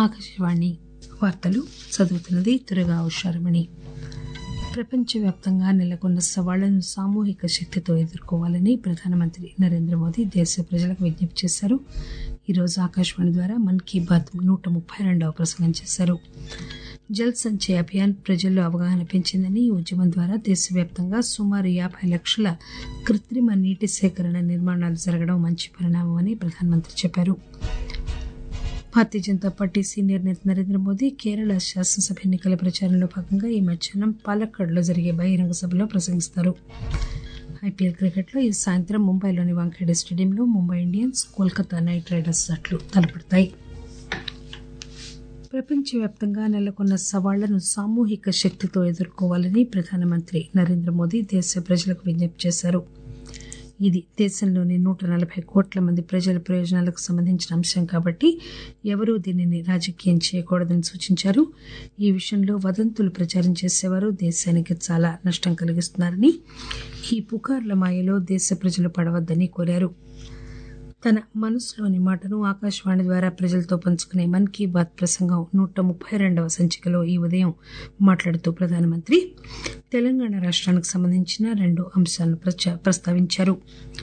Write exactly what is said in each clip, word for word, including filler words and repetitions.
ఆకాశవాణి వార్తలు చదువుతున్నది తురగా ఉషారమణి. ప్రపంచవ్యాప్తంగా నెలకొన్న సవాళ్లను సామూహిక శక్తితో ఎదుర్కోవాలని ప్రధానమంత్రి నరేంద్ర మోదీ దేశ ప్రజలకు విజ్ఞప్తి చేశారు. ఈరోజు ఆకాశవాణి ద్వారా మన్ కీ బాత్ నూట ముప్పై రెండవ ప్రసంగం చేశారు. జల్ సంచయ్ అభియాన్ ప్రజల్లో అవగాహన పెంచిందని, ఈ ఉద్యమం ద్వారా దేశవ్యాప్తంగా సుమారు యాభై లక్షల కృత్రిమ నీటి సేకరణ నిర్మాణాలు జరగడం మంచి పరిణామమని ప్రధానమంత్రి చెప్పారు. భారతీయ జనతా పార్టీ సీనియర్ నేత నరేంద్ర మోదీ కేరళ శాసనసభ ఎన్నికల ప్రచారంలో భాగంగా ఈ మధ్యాహ్నం పాలక్కడ్లో జరిగే బహిరంగ సభలో ప్రసంగిస్తారు. ఐపీఎల్ క్రికెట్లో ఈ సాయంత్రం ముంబైలోని వాంఖేడే స్టేడియంలో Mumbai Indians, Kolkata Knight Riders జట్లు తలపడతాయి. ప్రపంచవ్యాప్తంగా నెలకొన్న సవాళ్లను సామూహిక శక్తితో ఎదుర్కోవాలని ప్రధానమంత్రి నరేంద్ర మోదీ దేశ ప్రజలకు విజ్ఞప్తి చేశారు. ఇది దేశంలోని నూట నలభై కోట్ల మంది ప్రజల ప్రయోజనాలకు సంబంధించిన అంశం కాబట్టి ఎవరూ దీనిని రాజకీయం చేయకూడదని సూచించారు. ఈ విషయంలో వదంతులు ప్రచారం చేసేవారు దేశానికి చాలా నష్టం కలిగిస్తున్నారని, ఈ పుకార్ల మాయలో దేశ ప్రజలు పడవద్దని కోరారు. తన మనసులోని మాటను ఆకాశవాణి ద్వారా ప్రజలతో పంచుకునే మన్ కీ బాత్ ప్రసంగం నూట ముప్పై రెండవ సంచికలో ఈ ఉదయం మాట్లాడుతూ ప్రధానమంత్రి తెలంగాణ రాష్ట్రానికి సంబంధించిన రెండు అంశాలను ప్రస్తావించారు.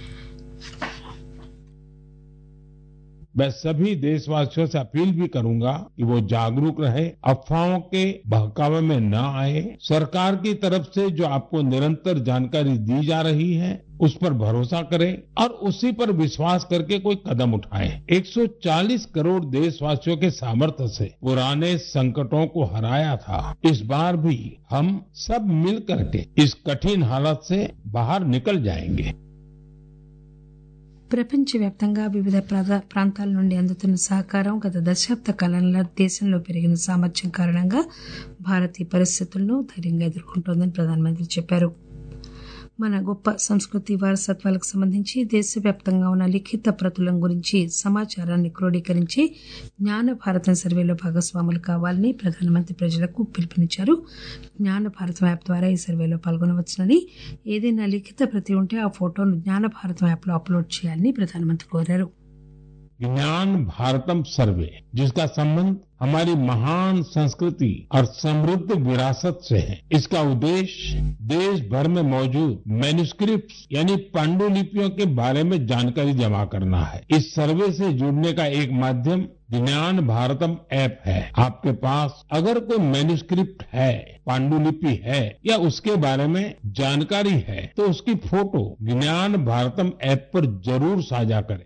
मैं सभी देशवासियों से अपील भी करूंगा कि वो जागरूक रहे, अफवाहों के बहकावे में न आए, सरकार की तरफ से जो आपको निरंतर जानकारी दी जा रही है उस पर भरोसा करें और उसी पर विश्वास करके कोई कदम उठाएं। एक सौ चालीस करोड़ देशवासियों के सामर्थ्य से पुराने संकटों को हराया था। इस बार भी हम सब मिल करके इस कठिन हालत से बाहर निकल जाएंगे. ప్రపంచవ్యాప్తంగా వివిధ ప్రాంతాల నుండి అందుతున్న సహకారం గత దశాబ్ద కాలంలో దేశంలో పెరిగిన సామర్థ్యం కారణంగా భారత్ ఈ పరిస్థితులను ధైర్యంగా ఎదుర్కొంటోందని ప్రధానమంత్రి చెప్పారు. మన గొప్ప సంస్కృతి వారసత్వాలకు సంబంధించి దేశవ్యాప్తంగా ఉన్న లిఖిత ప్రతులం గురించి సమాచారాన్ని క్రోడీకరించి జ్ఞాన భారతం సర్వేలో భాగస్వాములు కావాలని ప్రధానమంత్రి ప్రజలకు పిలుపునిచ్చారు. జ్ఞాన భారతం యాప్ ద్వారా ఈ సర్వేలో పాల్గొనవచ్చునని, ఏదైనా లిఖిత ప్రతి ఉంటే ఆ ఫోటోను జ్ఞాన భారతం యాప్ లో అప్లోడ్ చేయాలని ప్రధానమంత్రి కోరారు. ज्ञान भारतम सर्वे, जिसका संबंध हमारी महान संस्कृति और समृद्ध विरासत से है, इसका उद्देश्य देश भर में मौजूद मैन्युस्क्रिप्ट यानी पांडुलिपियों के बारे में जानकारी जमा करना है. इस सर्वे से जुड़ने का एक माध्यम ज्ञान भारतम ऐप है. आपके पास अगर कोई मैन्युस्क्रिप्ट है, पांडुलिपि है या उसके बारे में जानकारी है तो उसकी फोटो ज्ञान भारतम ऐप पर जरूर साझा करें.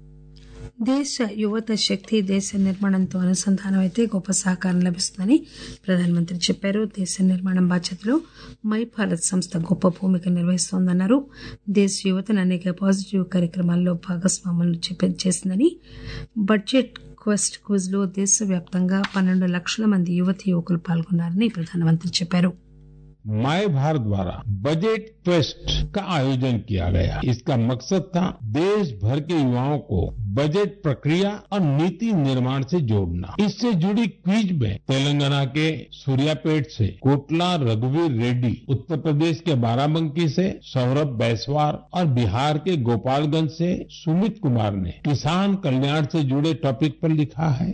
దేశ యువత శక్తి దేశ నిర్మాణంతో అనుసంధానం అయితే గొప్ప సహకారం లభిస్తుందని ప్రధానమంత్రి చెప్పారు. దేశ నిర్మాణం బాధ్యతలో మై భారత్ సంస్థ గొప్ప భూమిక నిర్వహిస్తోందన్నారు. దేశ యువతను అనేక పాజిటివ్ కార్యక్రమాల్లో భాగస్వాములు చేసిందని, బడ్జెట్ క్వెస్ట్ క్విజ్ లో దేశవ్యాప్తంగా పన్నెండు లక్షల మంది యువతి యువకులు పాల్గొన్నారని ప్రధానమంత్రి చెప్పారు. माय भारत द्वारा बजट क्वेस्ट का आयोजन किया गया. इसका मकसद था देश भर के युवाओं को बजट प्रक्रिया और नीति निर्माण से जोड़ना. इससे जुड़ी क्विज में तेलंगाना के सूर्यापेट से कोटला रघुवीर रेड्डी, उत्तर प्रदेश के बाराबंकी से सौरभ बैसवार और बिहार के गोपालगंज से सुमित कुमार ने किसान कल्याण से जुड़े टॉपिक पर लिखा है.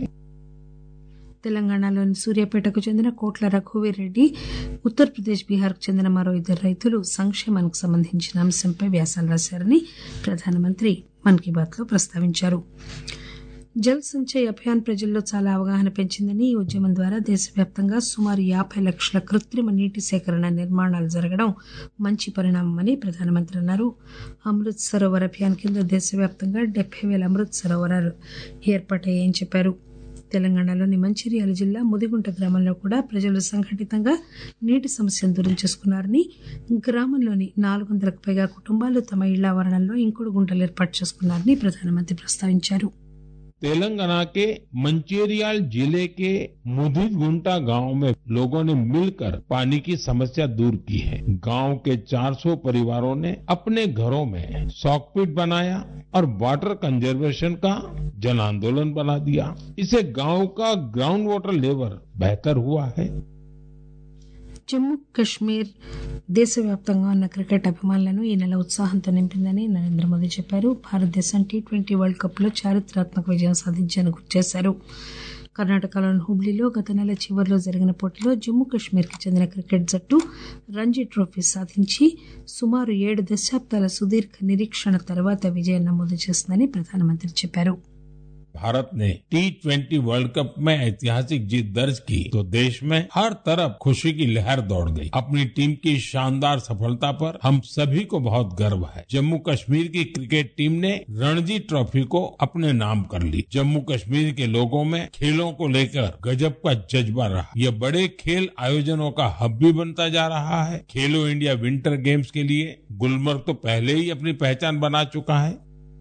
తెలంగాణలోని సూర్యాపేటకు చెందిన కోట్ల రఘువీర్ రెడ్డి, ఉత్తరప్రదేశ్, బీహార్కు చెందిన మరో ఇద్దరు రైతులు సంక్షేమానికి సంబంధించిన అంశంపై వ్యాసాలు రాశారని ప్రధానమంత్రి మన్ కీ బాత్ లో ప్రస్తావించారు. జల్ సంచయ్ అభియాన్ ప్రజల్లో చాలా అవగాహన పెంచిందని, ఈ ఉద్యమం ద్వారా దేశవ్యాప్తంగా సుమారు యాభై లక్షల కృత్రిమ నీటి సేకరణ నిర్మాణాలు జరగడం మంచి పరిణామమని ప్రధానమంత్రి అన్నారు. అమృత్ సరోవర్ అభియాన్ కింద దేశవ్యాప్తంగా డెబ్బై వేల అమృత్ సరోవరాలు ఏర్పాటయ్యాయని చెప్పారు. తెలంగాణలోని మంచిర్యాల జిల్లా ముదిగుంట గ్రామంలో కూడా ప్రజలు సంఘటితంగా నీటి సమస్యను దూరం చేసుకున్నారని, గ్రామంలోని నాలుగు వందలకు పైగా కుటుంబాలు తమ ఇళ్ల ఆవరణలో ఇంకుడు గుంటలు ఏర్పాటు చేసుకున్నారని ప్రధానమంత్రి ప్రస్తావించారు. तेलंगाना के मंचिरियाल जिले के मुदिगुंटा गांव में लोगों ने मिलकर पानी की समस्या दूर की है. गांव के चार सौ परिवारों ने अपने घरों में सॉकपिट बनाया और वाटर कंजर्वेशन का जन आंदोलन बना दिया. इससे गांव का ग्राउंड वाटर लेवल बेहतर हुआ है. జమ్మూ కశ్మీర్ దేశవ్యాప్తంగా ఉన్న క్రికెట్ అభిమానులను ఈ నెల ఉత్సాహంతో నింపిందని నరేంద్ర మోదీ చెప్పారు. భారతదేశం టీ ట్వంటీ వరల్డ్ కప్ లో చారిత్రాత్మక విజయం సాధించారని గుర్తు చేశారు. కర్ణాటకలోని హుబ్లీలో గత నెల చివరిలో జరిగిన పోటీలో జమ్మూ కశ్మీర్కి చెందిన క్రికెట్ జట్టు రంజీ ట్రోఫీ సాధించి సుమారు ఏడు దశాబ్దాల సుదీర్ఘ నిరీక్షణ తర్వాత విజయం నమోదు చేసిందని ప్రధానమంత్రి చెప్పారు. भारत ने टी ट्वेंटी वर्ल्ड कप में ऐतिहासिक जीत दर्ज की तो देश में हर तरफ खुशी की लहर दौड़ गई. अपनी टीम की शानदार सफलता पर हम सभी को बहुत गर्व है. जम्मू कश्मीर की क्रिकेट टीम ने रणजी ट्रॉफी को अपने नाम कर ली. जम्मू कश्मीर के लोगों में खेलों को लेकर गजब का जज्बा रहा. ये बड़े खेल आयोजनों का हब भी बनता जा रहा है. खेलो इंडिया विंटर गेम्स के लिए गुलमर्ग तो पहले ही अपनी पहचान बना चुका है.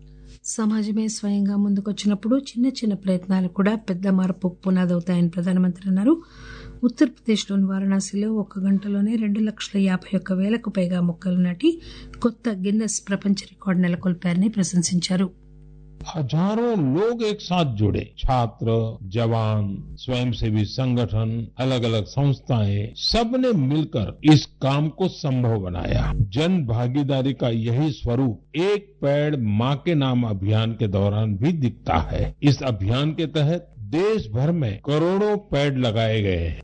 సమాజమే స్వయంగా ముందుకొచ్చినప్పుడు చిన్న చిన్న ప్రయత్నాలు కూడా పెద్ద మార్పుకు పునాదవుతాయని ప్రధానమంత్రి అన్నారు. ఉత్తరప్రదేశ్లోని వారణాసిలో ఒక్క గంటలోనే రెండు లక్షల యాభై ఒక్క వేలకు పైగా మొక్కలు నాటి కొత్త గిన్నెస్ ప్రపంచ రికార్డు నెలకొల్పారని ప్రశంసించారు. हजारों लोग एक साथ जुड़े. छात्र, जवान, स्वयंसेवी संगठन, अलग अलग संस्थाएं, सबने मिलकर इस काम को संभव बनाया. जन भागीदारी का यही स्वरूप एक पेड़ माँ के नाम अभियान के दौरान भी दिखता है. इस अभियान के तहत देश भर में करोड़ों पेड़ लगाए गए हैं.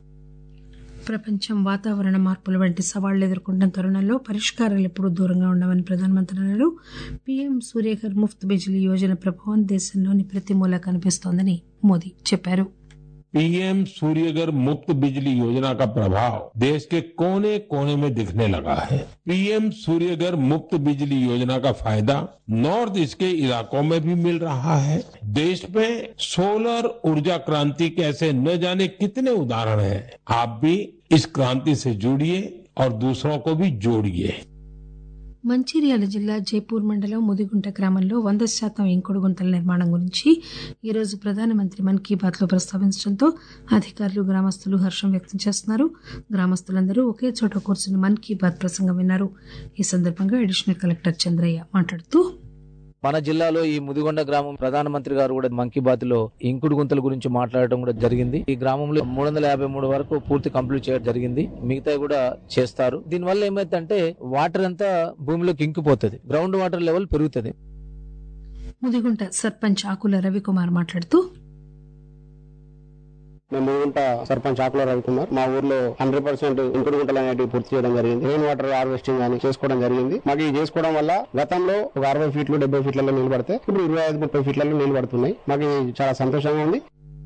ప్రపంచం వాతావరణ మార్పుల వంటి సవాళ్లు ఎదుర్కొంటున్న తరుణంలో పరిష్కారాలు ఎప్పుడూ దూరంగా ఉండవని ప్రధానమంత్రి అన్నారు. పీఎం సూర్యఘర్ ముఫ్త్ బిజిలీ యోజన ప్రభావం దేశంలోని ప్రతి మూల కనిపిస్తోందని మోదీ చెప్పారు. पीएम सूर्यघर मुफ्त बिजली योजना का प्रभाव देश के कोने कोने में दिखने लगा है. पीएम सूर्यघर मुफ्त बिजली योजना का फायदा नॉर्थ ईस्ट के इलाकों में भी मिल रहा है. देश में सोलर ऊर्जा क्रांति के ऐसे न जाने कितने उदाहरण हैं. आप भी इस क्रांति से जुड़िए और दूसरों को भी जोड़िए. మంచిర్యాల జిల్లా జైపూర్ మండలం ముదిగుంట గ్రామంలో వంద శాతం ఇంకుడు గుంతల నిర్మాణం గురించి ఈరోజు ప్రధానమంత్రి మన్ కీ బాత్ లో ప్రస్తావించడంతో అధికారులు, గ్రామస్తులు హర్షం వ్యక్తం చేస్తున్నారు. గ్రామస్తులందరూ ఒకే చోట కూర్చుని మన్ కీ బాత్ ప్రసంగం విన్నారు. ఈ సందర్భంగా అడిషనల్ కలెక్టర్ చంద్రయ్య మాట్లాడుతూ, మన జిల్లాలో ఈ ముదిగొండ గ్రామం ప్రధానమంత్రి గారు కూడా మన్ కీ బాత్ లో ఇంకుడు గుంతల గురించి మాట్లాడటం కూడా జరిగింది. ఈ గ్రామంలో మూడు వందల యాభై మూడు వరకు పూర్తి కంప్లీట్ చేయడం జరిగింది. మిగతా కూడా చేస్తారు. దీనివల్ల ఏమైందంటే వాటర్ అంతా భూమిలోకి ఇంకిపోతుంది, గ్రౌండ్ వాటర్ లెవెల్ పెరుగుతుంది. ముదిగుంట సర్పంచ్ ఆకుల రవికుమార్ మాట్లాడుతూ, మేము ఊరుంట సర్పంచ్ ఆకుల రవికుమార్. మా ఊర్లో హండ్రెడ్ పర్సెంట్ ఇంకుడు గుంటలు అనేవి పూర్తి చేయడం జరిగింది. రెయిన్ వాటర్ హార్వెస్టింగ్ అని చేసుకోవడం జరిగింది. మాకు ఇది చేసుకోవడం వల్ల గతంలో ఒక అరవై ఫీట్లు డెబ్బై ఫీట్లలో నీళ్లు పడితే ఇప్పుడు ఇరవై ఐదు ముప్పై ఫీట్లలో నీళ్లు పడుతున్నాయి. మాకు చాలా సంతోషంగా ఉంది.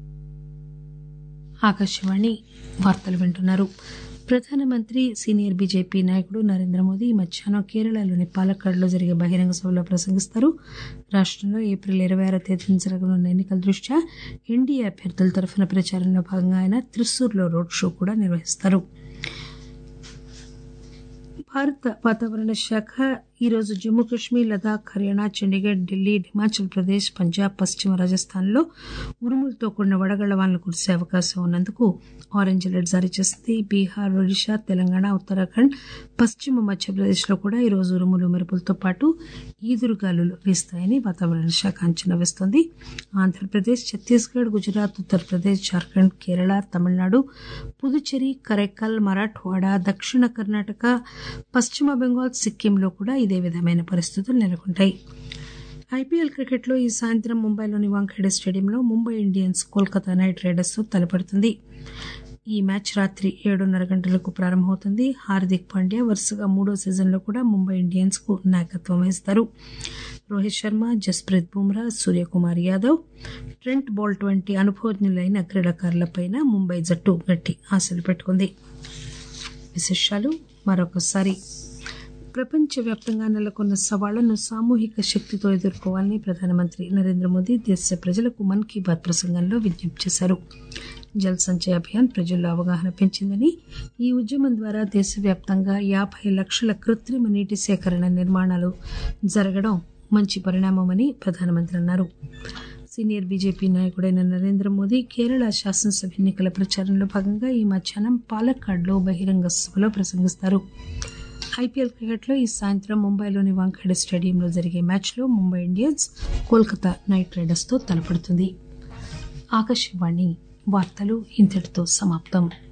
ఆకాశవాణి వార్తలు వింటున్నారు. ప్రధానమంత్రి సీనియర్ బీజేపీ నాయకుడు నరేంద్ర మోదీ ఈ మధ్యాహ్నం కేరళలోని పాలక్కాడ్లో జరిగే బహిరంగ సభలో ప్రసంగిస్తారు. రాష్టంలో ఏప్రిల్ ఇరవై ఆరో తేదీన జరగనున్న ఎన్నికల దృష్ట్యా ఎన్డీఏ అభ్యర్థుల తరఫున ప్రచారంలో భాగంగా ఆయన త్రిశూర్లో రోడ్ షో కూడా నిర్వహిస్తారు. భారత వాతావరణ శాఖ ఈరోజు జమ్మూ కశ్మీర్, లదాఖ్, హర్యానా, చండీగఢ్, ఢిల్లీ, హిమాచల్ ప్రదేశ్, పంజాబ్, పశ్చిమ రాజస్థాన్లో ఉరుములతో కూడిన వడగళ్ల వానలు కురిసే అవకాశం ఉన్నందుకు ఆరెంజ్ అలర్ట్ జారీ చేసింది. బీహార్, ఒడిశా, తెలంగాణ, ఉత్తరాఖండ్, పశ్చిమ మధ్యప్రదేశ్లో కూడా ఈరోజు ఉరుములు, మెరుపులతో పాటు ఈదురుగాలులు వీస్తాయని వాతావరణ శాఖ అంచనా వేస్తోంది. ఆంధ్రప్రదేశ్, ఛత్తీస్గఢ్, గుజరాత్, ఉత్తరప్రదేశ్, జార్ఖండ్, కేరళ, తమిళనాడు, పుదుచ్చేరి, కరైకల్, మరాఠ్వాడా, దక్షిణ కర్ణాటక, పశ్చిమ బెంగాల్, సిక్కింలో కూడా ఇదే విధమైన పరిస్థితులు నెలకొంటాయి. ఐపీఎల్ క్రికెట్లో ఈ సాయంత్రం ముంబైలోని వాంఖేడే స్టేడియంలో Mumbai Indians Kolkata Knight Riders తో తలపడుతుంది. ఈ మ్యాచ్ రాత్రి ఏడున్నర గంటలకు ప్రారంభమవుతుంది. హార్దిక్ పాండ్యా వరుసగా మూడో సీజన్లో కూడా ముంబై ఇండియన్స్ కు నాయకత్వం వహిస్తారు. రోహిత్ శర్మ, జస్ప్రీత్ బుమ్రా, సూర్యకుమార్ యాదవ్, ట్రెంట్ బోల్ట్ వంటి అనుభవజ్ఞులైన క్రీడాకారులపై ముంబై జట్టు గట్టి ఆశలు పెట్టుకుంది. విశేషాలు మరొకసారి. ప్రపంచవ్యాప్తంగా నెలకొన్న సవాళ్లను సామూహిక శక్తితో ఎదుర్కోవాలని ప్రధానమంత్రి నరేంద్ర మోదీ దేశ ప్రజలకు మన్ కీ బాత్ ప్రసంగంలో విజ్ఞప్తి చేశారు. జల్ సంచయ్ అభియాన్ ప్రజల్లో అవగాహన పెంచిందని, ఈ ఉద్యమం ద్వారా దేశవ్యాప్తంగా యాభై లక్షల కృత్రిమ నీటి సేకరణ నిర్మాణాలు జరగడం మంచి పరిణామమని ప్రధానమంత్రి అన్నారు. సీనియర్ బీజేపీ నాయకుడైన నరేంద్ర మోదీ కేరళ శాసనసభ ఎన్నికల ప్రచారంలో భాగంగా ఈ మధ్యాహ్నం పాలక్కాడ్లో బహిరంగ సభలో ప్రసంగిస్తారు. ఐపీఎల్ క్రికెట్లో ఈ సాయంత్రం ముంబైలోని వాంఖేడే స్టేడియంలో జరిగే మ్యాచ్లో Mumbai Indians Kolkata Knight Riders తో తలపడుతుంది. ఆకాశవాణి వార్తలు ఇంతటితో సమాప్తం.